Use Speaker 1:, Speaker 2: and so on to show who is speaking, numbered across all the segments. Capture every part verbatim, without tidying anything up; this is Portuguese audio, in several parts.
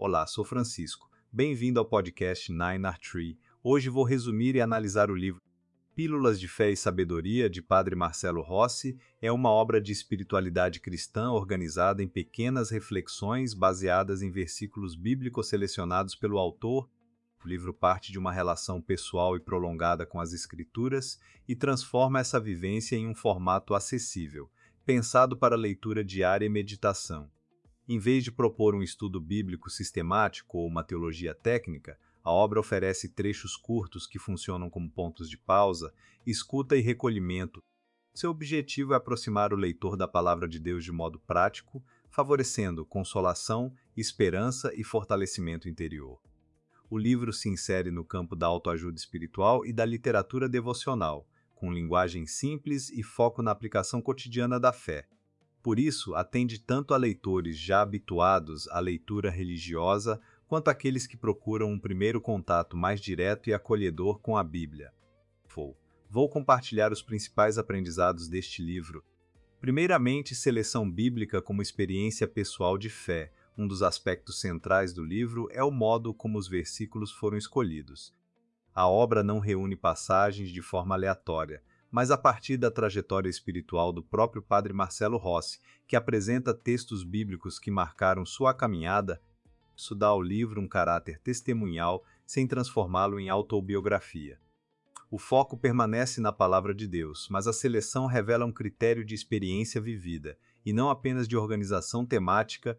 Speaker 1: Olá, sou Francisco. Bem-vindo ao podcast Nine Art Tree. Hoje vou resumir e analisar o livro Pílulas de Fé e Sabedoria, de Padre Marcelo Rossi. É uma obra de espiritualidade cristã organizada em pequenas reflexões baseadas em versículos bíblicos selecionados pelo autor. O livro parte de uma relação pessoal e prolongada com as Escrituras e transforma essa vivência em um formato acessível, pensado para leitura diária e meditação. Em vez de propor um estudo bíblico sistemático ou uma teologia técnica, a obra oferece trechos curtos que funcionam como pontos de pausa, escuta e recolhimento. Seu objetivo é aproximar o leitor da palavra de Deus de modo prático, favorecendo consolação, esperança e fortalecimento interior. O livro se insere no campo da autoajuda espiritual e da literatura devocional, com linguagem simples e foco na aplicação cotidiana da fé. Por isso, atende tanto a leitores já habituados à leitura religiosa, quanto àqueles que procuram um primeiro contato mais direto e acolhedor com a Bíblia. Vou compartilhar os principais aprendizados deste livro. Primeiramente, seleção bíblica como experiência pessoal de fé. Um dos aspectos centrais do livro é o modo como os versículos foram escolhidos. A obra não reúne passagens de forma aleatória, mas a partir da trajetória espiritual do próprio Padre Marcelo Rossi, que apresenta textos bíblicos que marcaram sua caminhada. Isso dá ao livro um caráter testemunhal, sem transformá-lo em autobiografia. O foco permanece na palavra de Deus, mas a seleção revela um critério de experiência vivida, e não apenas de organização temática.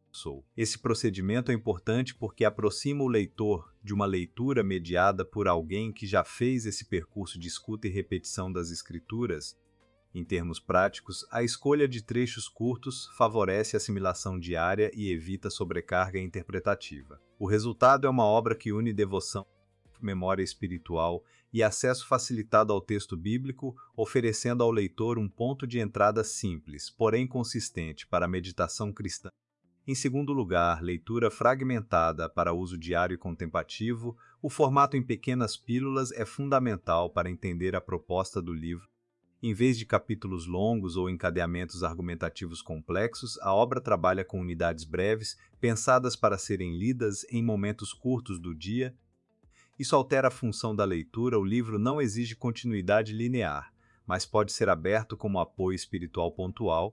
Speaker 1: Esse procedimento é importante porque aproxima o leitor de uma leitura mediada por alguém que já fez esse percurso de escuta e repetição das Escrituras. Em termos práticos, a escolha de trechos curtos favorece a assimilação diária e evita sobrecarga interpretativa. O resultado é uma obra que une devoção, memória espiritual e acesso facilitado ao texto bíblico, oferecendo ao leitor um ponto de entrada simples, porém consistente, para a meditação cristã. Em segundo lugar, leitura fragmentada para uso diário e contemplativo. O formato em pequenas pílulas é fundamental para entender a proposta do livro. Em vez de capítulos longos ou encadeamentos argumentativos complexos, a obra trabalha com unidades breves, pensadas para serem lidas em momentos curtos do dia. Isso altera a função da leitura. O livro não exige continuidade linear, mas pode ser aberto como apoio espiritual pontual.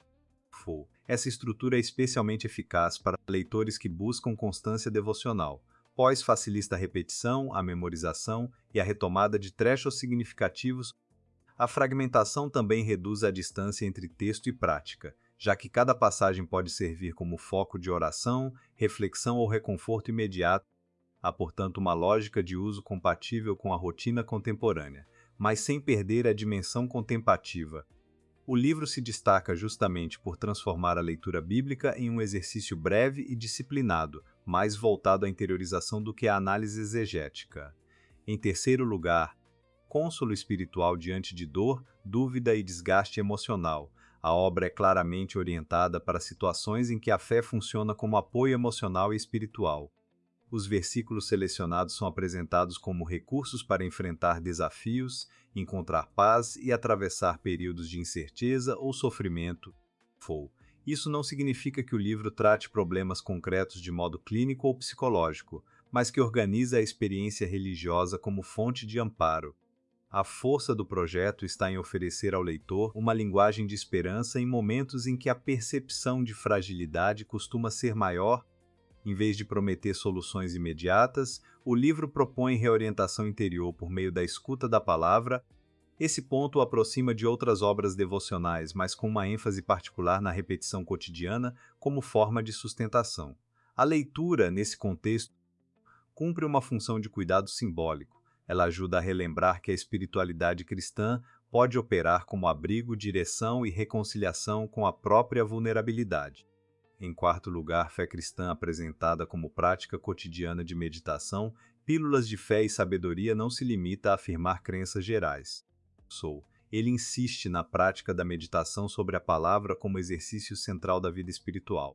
Speaker 1: Essa estrutura é especialmente eficaz para leitores que buscam constância devocional, pois facilita a repetição, a memorização e a retomada de trechos significativos. A fragmentação também reduz a distância entre texto e prática, já que cada passagem pode servir como foco de oração, reflexão ou reconforto imediato. Há, portanto, uma lógica de uso compatível com a rotina contemporânea, mas sem perder a dimensão contemplativa. O livro se destaca justamente por transformar a leitura bíblica em um exercício breve e disciplinado, mais voltado à interiorização do que à análise exegética. Em terceiro lugar, consolo espiritual diante de dor, dúvida e desgaste emocional. A obra é claramente orientada para situações em que a fé funciona como apoio emocional e espiritual. Os versículos selecionados são apresentados como recursos para enfrentar desafios, encontrar paz e atravessar períodos de incerteza ou sofrimento. Isso não significa que o livro trate problemas concretos de modo clínico ou psicológico, mas que organiza a experiência religiosa como fonte de amparo. A força do projeto está em oferecer ao leitor uma linguagem de esperança em momentos em que a percepção de fragilidade costuma ser maior. Em vez de prometer soluções imediatas, o livro propõe reorientação interior por meio da escuta da palavra. Esse ponto o aproxima de outras obras devocionais, mas com uma ênfase particular na repetição cotidiana como forma de sustentação. A leitura, nesse contexto, cumpre uma função de cuidado simbólico. Ela ajuda a relembrar que a espiritualidade cristã pode operar como abrigo, direção e reconciliação com a própria vulnerabilidade. Em quarto lugar, fé cristã apresentada como prática cotidiana de meditação. Pílulas de Fé e Sabedoria não se limita a afirmar crenças gerais. Ele insiste na prática da meditação sobre a palavra como exercício central da vida espiritual.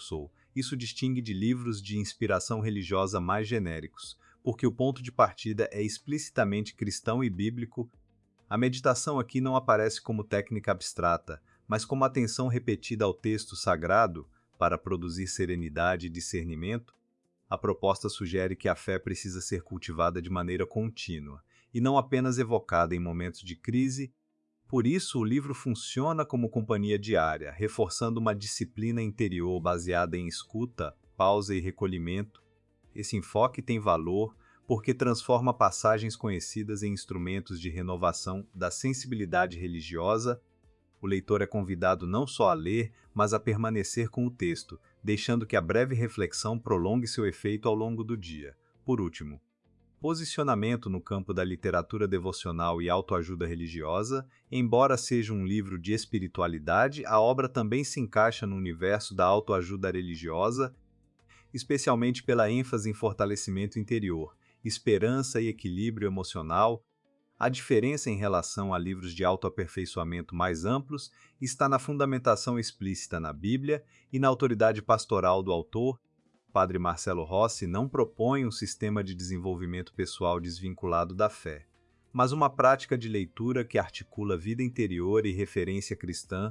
Speaker 1: Isso distingue de livros de inspiração religiosa mais genéricos, porque o ponto de partida é explicitamente cristão e bíblico. A meditação aqui não aparece como técnica abstrata, mas como atenção repetida ao texto sagrado, para produzir serenidade e discernimento. A proposta sugere que a fé precisa ser cultivada de maneira contínua, e não apenas evocada em momentos de crise. Por isso, o livro funciona como companhia diária, reforçando uma disciplina interior baseada em escuta, pausa e recolhimento. Esse enfoque tem valor porque transforma passagens conhecidas em instrumentos de renovação da sensibilidade religiosa. O leitor é convidado não só a ler, mas a permanecer com o texto, deixando que a breve reflexão prolongue seu efeito ao longo do dia. Por último, posicionamento no campo da literatura devocional e autoajuda religiosa. Embora seja um livro de espiritualidade, a obra também se encaixa no universo da autoajuda religiosa, especialmente pela ênfase em fortalecimento interior, esperança e equilíbrio emocional. A diferença em relação a livros de autoaperfeiçoamento mais amplos está na fundamentação explícita na Bíblia e na autoridade pastoral do autor. Padre Marcelo Rossi não propõe um sistema de desenvolvimento pessoal desvinculado da fé, mas uma prática de leitura que articula vida interior e referência cristã.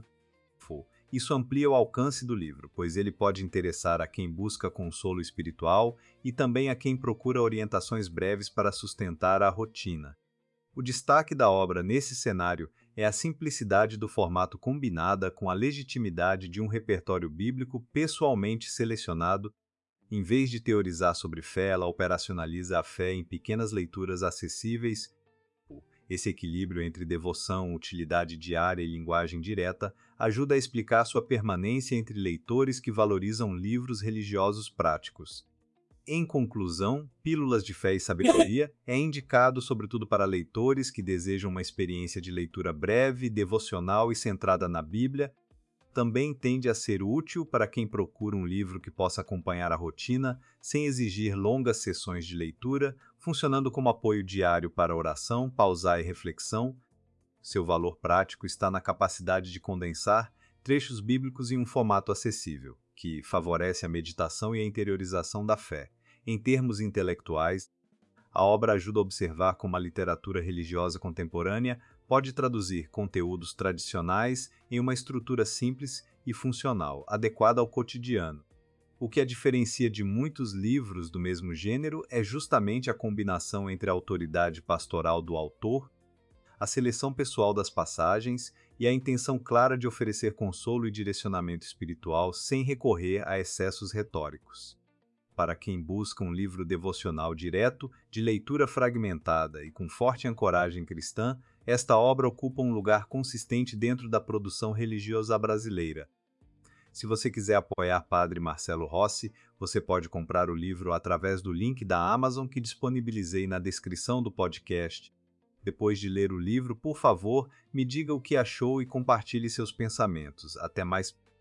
Speaker 1: Isso amplia o alcance do livro, pois ele pode interessar a quem busca consolo espiritual e também a quem procura orientações breves para sustentar a rotina. O destaque da obra nesse cenário é a simplicidade do formato combinada com a legitimidade de um repertório bíblico pessoalmente selecionado. Em vez de teorizar sobre fé, ela operacionaliza a fé em pequenas leituras acessíveis. Esse equilíbrio entre devoção, utilidade diária e linguagem direta ajuda a explicar sua permanência entre leitores que valorizam livros religiosos práticos. Em conclusão, Pílulas de Fé e Sabedoria é indicado sobretudo para leitores que desejam uma experiência de leitura breve, devocional e centrada na Bíblia. Também tende a ser útil para quem procura um livro que possa acompanhar a rotina, sem exigir longas sessões de leitura, funcionando como apoio diário para oração, pausar e reflexão. Seu valor prático está na capacidade de condensar trechos bíblicos em um formato acessível, que favorece a meditação e a interiorização da fé. Em termos intelectuais, a obra ajuda a observar como a literatura religiosa contemporânea pode traduzir conteúdos tradicionais em uma estrutura simples e funcional, adequada ao cotidiano. O que a diferencia de muitos livros do mesmo gênero é justamente a combinação entre a autoridade pastoral do autor, a seleção pessoal das passagens e a intenção clara de oferecer consolo e direcionamento espiritual sem recorrer a excessos retóricos. Para quem busca um livro devocional direto, de leitura fragmentada e com forte ancoragem cristã, esta obra ocupa um lugar consistente dentro da produção religiosa brasileira. Se você quiser apoiar Padre Marcelo Rossi, você pode comprar o livro através do link da Amazon que disponibilizei na descrição do podcast. Depois de ler o livro, por favor, me diga o que achou e compartilhe seus pensamentos. Até mais.